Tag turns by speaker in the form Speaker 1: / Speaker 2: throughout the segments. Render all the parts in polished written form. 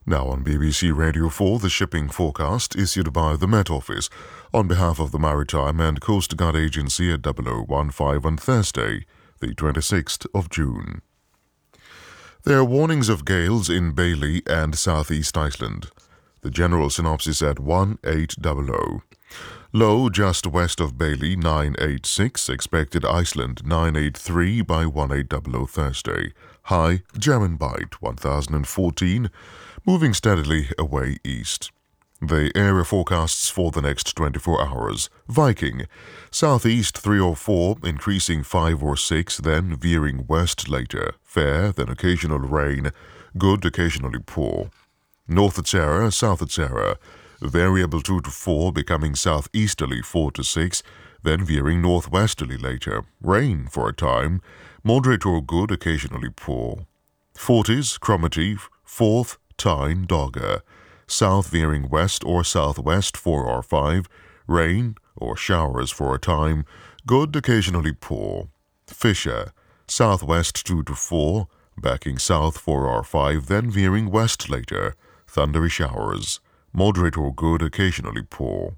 Speaker 1: Now on BBC Radio 4, the shipping forecast issued by the Met Office on behalf of the Maritime and Coast Guard Agency at 0015 on Thursday, the 26th of June. There are warnings of gales in Bailey and southeast Iceland. The general synopsis at 1800. Low just west of Bailey 986, expected Iceland 983 by 1800 Thursday. High German Bight 1014, moving steadily away east. The area forecasts for the next 24 hours. Viking, southeast 3 or 4, increasing 5 or 6, then veering west later. Fair, then occasional rain, good, occasionally poor. North Terra, South Terra, variable 2 to 4, becoming southeasterly 4 to 6, then veering northwesterly later. Rain for a time, moderate or good, occasionally poor. Forties, Cromarty, 4th, Tyne, Dogger. South veering west or southwest 4 or 5, rain or showers for a time, good, occasionally poor. Fisher, southwest 2 to 4, backing south 4 or 5, then veering west later. Thundery showers, moderate or good, occasionally poor.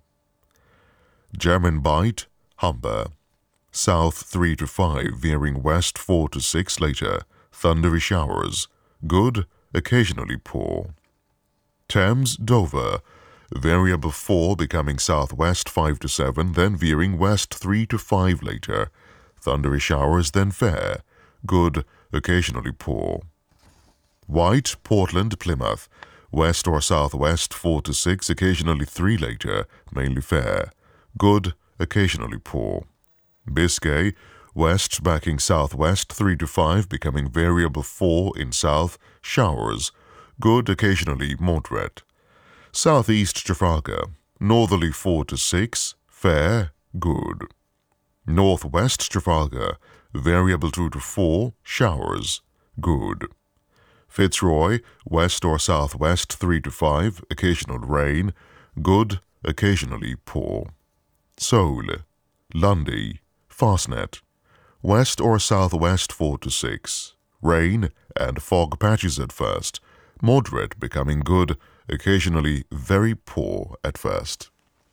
Speaker 1: German Bight, Humber, south 3 to 5, veering west 4 to 6 later. Thundery showers, good, occasionally poor. Thames, Dover, variable 4, becoming southwest 5 to 7, then veering west 3 to 5 later. Thundery showers, then fair, good, occasionally poor. White, Portland, Plymouth, west or southwest 4 to 6, occasionally 3 later, mainly fair, good, occasionally poor. Biscay, west backing southwest 3 to 5, becoming variable 4 in south, showers, good, occasionally moderate. Southeast Trafalgar, northerly 4 to 6, fair, good. Northwest Trafalgar, variable 2 to 4, showers, good. Fitzroy, west or southwest 3 to 5, occasional rain, good, occasionally poor. Seoul, Lundy, Fastnet, west or southwest 4 to 6, rain and fog patches at first, moderate becoming good, occasionally very poor at first.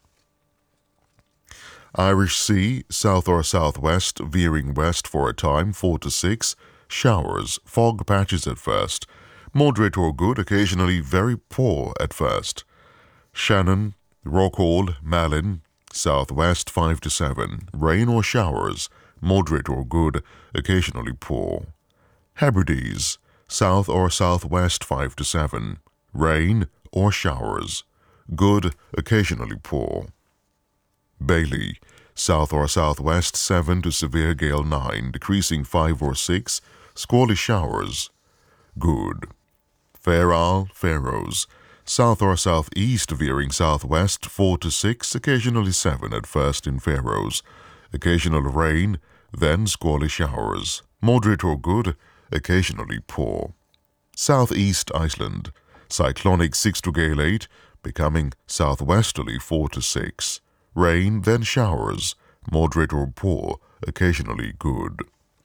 Speaker 1: Irish Sea, south or southwest, veering west for a time 4 to 6, showers, fog patches at first, moderate or good, occasionally very poor at first. Shannon, Rockall, Malin, southwest 5 to 7, rain or showers, moderate or good, occasionally poor. Hebrides, south or southwest 5 to 7, rain or showers, good, occasionally poor. Bailey, south or southwest 7 to severe gale 9, decreasing 5 or 6, squally showers, good. Fair Isle, Faroes, south or southeast veering southwest 4 to 6, occasionally 7 at first in Faroes, occasional rain, then squally showers, moderate or good, occasionally poor. Southeast Iceland, cyclonic 6 to gale 8, becoming southwesterly 4 to 6, rain, then showers, moderate or poor, occasionally good.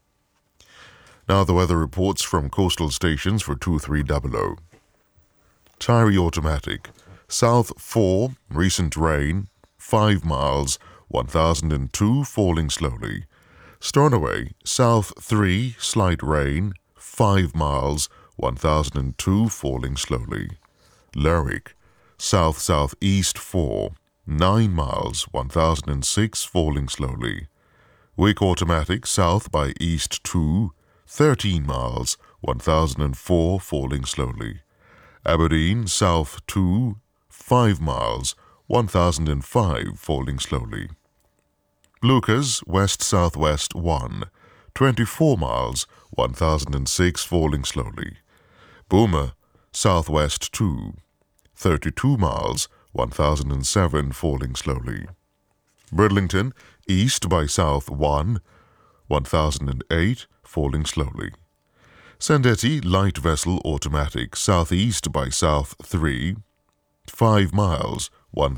Speaker 1: Now the weather reports from coastal stations for 2300. Tyree Automatic, south 4, recent rain, 5 miles, 1002, falling slowly. Stornoway, south 3, slight rain, 5 miles, 1002, falling slowly. Lerwick, south-southeast 4, 9 miles, 1006, falling slowly. Wick Automatic, south by east 2, 13 miles, 1004, falling slowly. Aberdeen, south 2, 5 miles, 1005, falling slowly. Lucas, west-southwest 1, 24 miles, 1006, falling slowly. Boomer, southwest 2, 32 miles, 1007, falling slowly. Bridlington, east by south 1, 1008, falling slowly. Sandetti, light vessel automatic, southeast by south 3, 5 miles,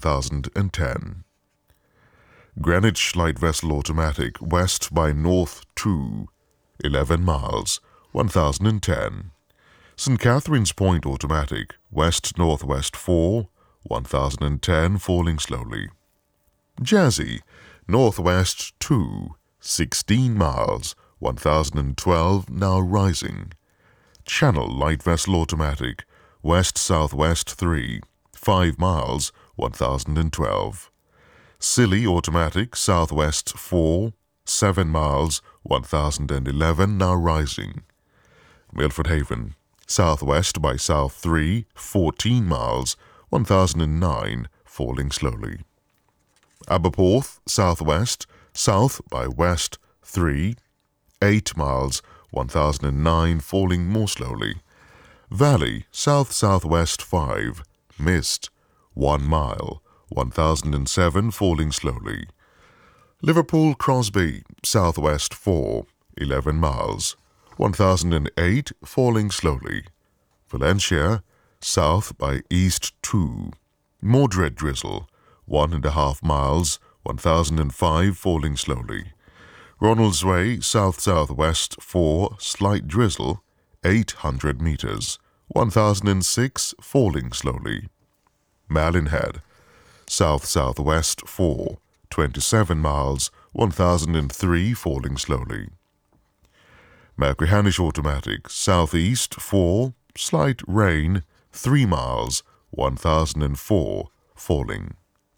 Speaker 1: 1010. Greenwich, light vessel automatic, west by north 2, 11 miles, 1010. St. Catherine's Point Automatic, west-northwest 4, 1010, falling slowly. Jazzy, northwest 2, 16 miles, 1012, now rising. Channel Light Vessel Automatic, west-southwest 3, 5 miles, 1012. Scilly Automatic, southwest 4, 7 miles, 1011, now rising. Milford Haven, southwest by south 3, 14 miles, 1009, falling slowly. Aberporth, southwest, south by west 3, 8 miles, 1009, falling more slowly. Valley, south-southwest 5, mist, 1 mile, 1007, falling slowly. Liverpool Crosby, southwest 4, 11 miles, 1008, falling slowly. Valencia, south by east 2, moderate drizzle, 1.5 miles, 1005, falling slowly. Ronaldsway, south-southwest 4, slight drizzle, 800 meters, 1006, falling slowly. Malinhead, south-southwest 4, 27 miles, 1003, falling slowly. Machrihanish Automatic, southeast 4, slight rain, 3 miles, 1004, falling.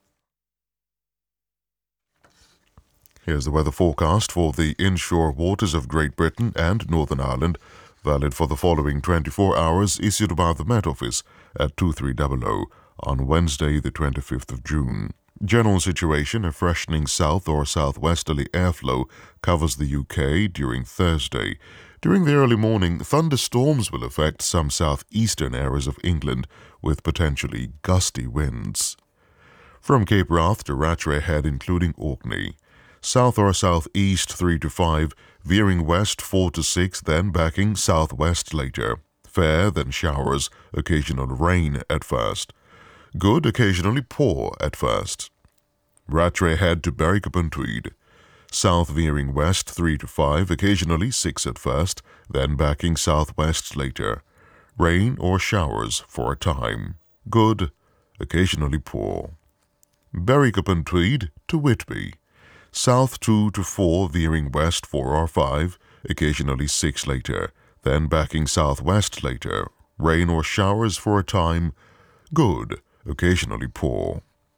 Speaker 1: Here's the weather forecast for the inshore waters of Great Britain and Northern Ireland, valid for the following 24 hours, issued by the Met Office at 2300 on Wednesday, the 25th of June. General situation: a freshening south or southwesterly airflow covers the UK during Thursday. During the early morning, thunderstorms will affect some southeastern areas of England with potentially gusty winds. From Cape Wrath to Rattray Head, including Orkney. South or southeast 3 to 5, veering west 4 to 6, then backing southwest later. Fair, then showers, occasional rain at first. Good, occasionally poor at first. Rattray Head to Berwick-upon-Tweed. South veering west 3 to 5, occasionally 6 at first, then backing southwest later. Rain or showers for a time. Good, occasionally poor. Berwick-upon-Tweed to Whitby. South 2 to 4, veering west 4 or 5, occasionally 6 later, then backing southwest later. Rain or showers for a time. Good, occasionally poor.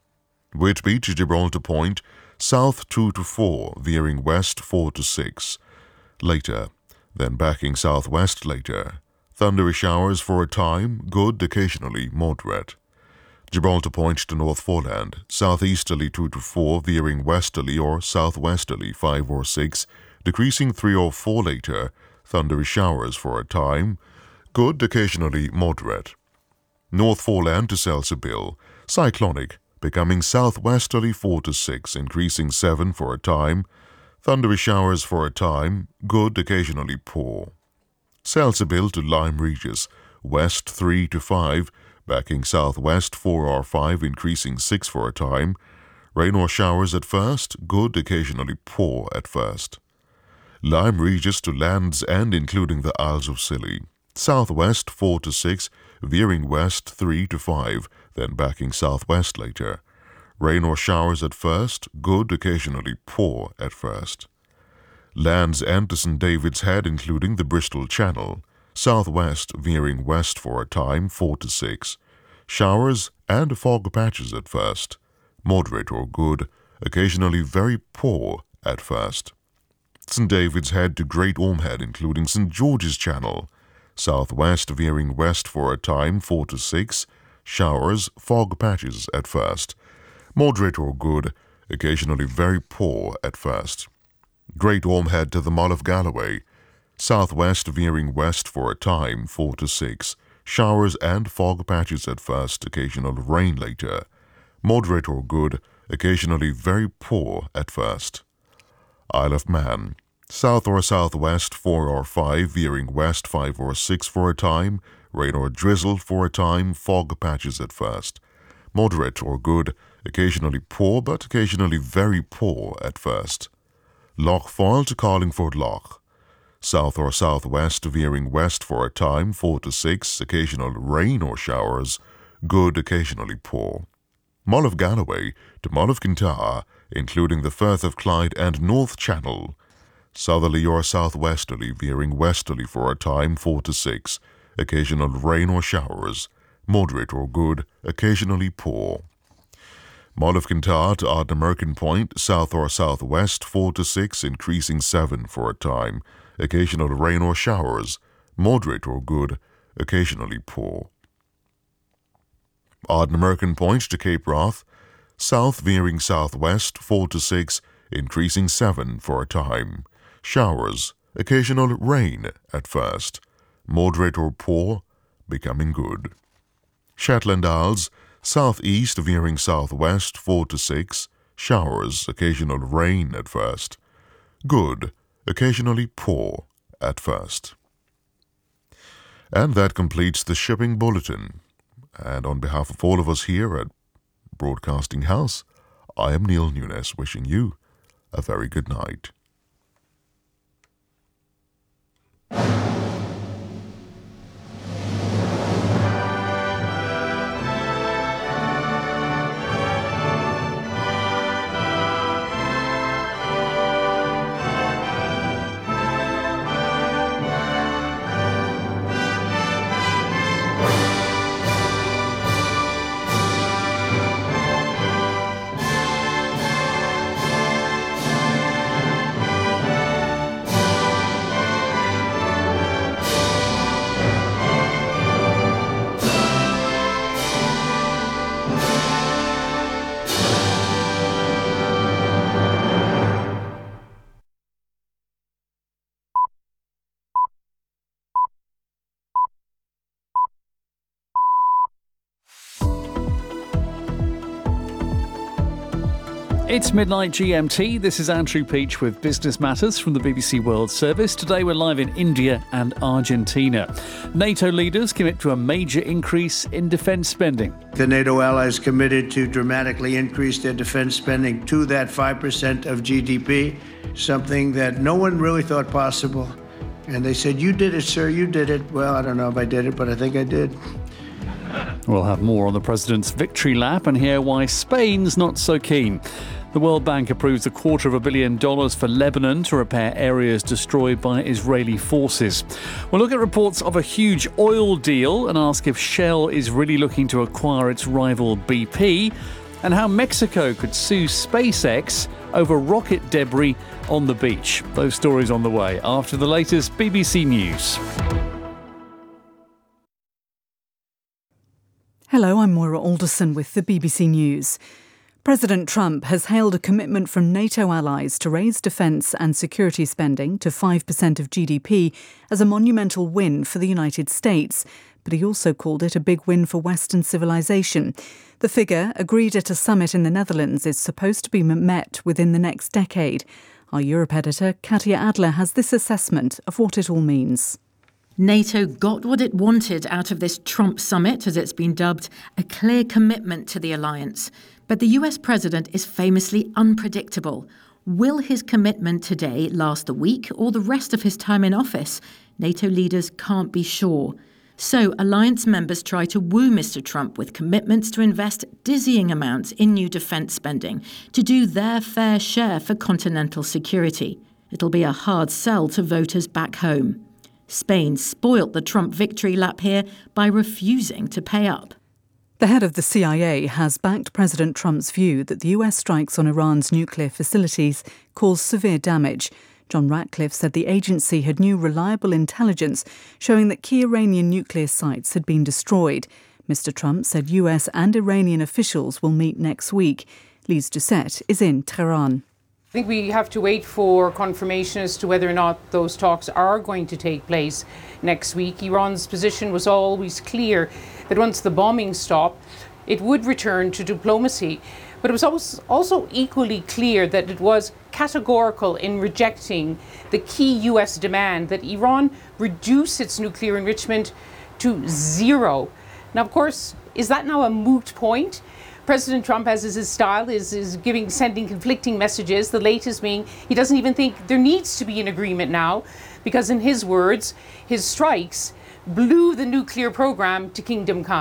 Speaker 1: Whitby to Gibraltar Point, south 2 to 4, veering west 4 to 6, later, then backing southwest later. Thundery showers for a time. Good, occasionally moderate. Gibraltar Point to North Foreland, southeasterly 2 to 4, veering westerly or southwesterly 5 or 6, decreasing 3 or 4 later, thundery showers for a time. Good, occasionally moderate. North Foreland to Selsey-Bill, cyclonic, becoming southwesterly 4 to 6, increasing 7 for a time, thundery showers for a time. Good, occasionally poor. Selsey-Bill to Lyme Regis, west 3 to 5, backing southwest 4 or 5, increasing 6 for a time. Rain or showers at first. Good, occasionally poor at first. Lyme Regis to Land's End, including the Isles of Scilly. Southwest 4 to 6, veering west 3 to 5, then backing southwest later. Rain or showers at first. Good, occasionally poor at first. Land's End to St. David's Head, including the Bristol Channel. Southwest veering west for a time 4 to 6. Showers and fog patches at first. Moderate or good, occasionally very poor at first. St. David's Head to Great Orme Head, including St. George's Channel. Southwest veering west for a time 4 to 6. Showers, fog patches at first. Moderate or good, occasionally very poor at first. Great Orme Head to the Mull of Galloway. Southwest veering west for a time 4 to 6. Showers and fog patches at first, occasional rain later. Moderate or good, occasionally very poor at first. Isle of Man. South or southwest 4 or 5, veering west 5 or 6 for a time. Rain or drizzle for a time, fog patches at first. Moderate or good, occasionally poor but occasionally very poor at first. Loch Foyle to Carlingford Loch. south or southwest veering west for a time 4 to 6, occasional rain or showers, good, occasionally poor. Mull of Galloway to Mull of Kintyre, including the Firth of Clyde and North Channel, southerly or southwesterly veering westerly for a time 4 to 6, occasional rain or showers, moderate or good, occasionally poor. Mull of Kintyre to Ardnamurchan Point, south or southwest 4 to 6, increasing 7 for a time, occasional rain or showers, moderate or good, occasionally poor. Ardnamurchan Point to Cape Wrath, south veering southwest 4 to 6, increasing 7 for a time, showers, occasional rain at first, moderate or poor, becoming good. Shetland Isles, southeast veering southwest 4 to 6, showers, occasional rain at first, good, occasionally poor at first. And that completes the shipping bulletin. And on behalf of all of us here at Broadcasting House, I am Neil Nunes, wishing you a very good night.
Speaker 2: It's midnight GMT. This is Andrew Peach with Business Matters from the BBC World Service. Today we're live in India and Argentina. NATO leaders commit to a major increase in defence spending.
Speaker 3: The NATO allies committed to dramatically increase their defence spending to that 5% of GDP, something that no one really thought possible. And they said, "You did it, sir, you did it." Well, I don't know if I did it, but I think I did.
Speaker 2: We'll have more on the president's victory lap and hear why Spain's not so keen. The World Bank approves $250 million for Lebanon to repair areas destroyed by Israeli forces. We'll look at reports of a huge oil deal and ask if Shell is really looking to acquire its rival BP, and how Mexico could sue SpaceX over rocket debris on the beach. Those stories on the way after the latest BBC News.
Speaker 4: Hello, I'm Moira Alderson with the BBC News. President Trump has hailed a commitment from NATO allies to raise defence and security spending to 5% of GDP as a monumental win for the United States, but he also called it a big win for Western civilization. The figure, agreed at a summit in the Netherlands, is supposed to be met within the next decade. Our Europe editor, Katia Adler, has this assessment of what it all means.
Speaker 5: NATO got what it wanted out of this Trump summit, as it's been dubbed, a clear commitment to the alliance. But the US president is famously unpredictable. Will his commitment today last a week or the rest of his time in office? NATO leaders can't be sure. So alliance members try to woo Mr. Trump with commitments to invest dizzying amounts in new defence spending, to do their fair share for continental security. It'll be a hard sell to voters back home. Spain spoilt the Trump victory lap here by refusing to pay up.
Speaker 4: The head of the CIA has backed President Trump's view that the US strikes on Iran's nuclear facilities cause severe damage. John Ratcliffe said the agency had new reliable intelligence showing that key Iranian nuclear sites had been destroyed. Mr. Trump said US and Iranian officials will meet next week. Lise Doucette is in Tehran.
Speaker 6: I think we have to wait for confirmation as to whether or not those talks are going to take place next week. Iran's position was always clear that once the bombing stopped, it would return to diplomacy. But it was also equally clear that it was categorical in rejecting the key US demand that Iran reduce its nuclear enrichment to zero. Now, of course, is that now a moot point? President Trump, as is his style, is sending conflicting messages, the latest being he doesn't even think there needs to be an agreement now. because in his words, his strikes blew the nuclear program to kingdom come.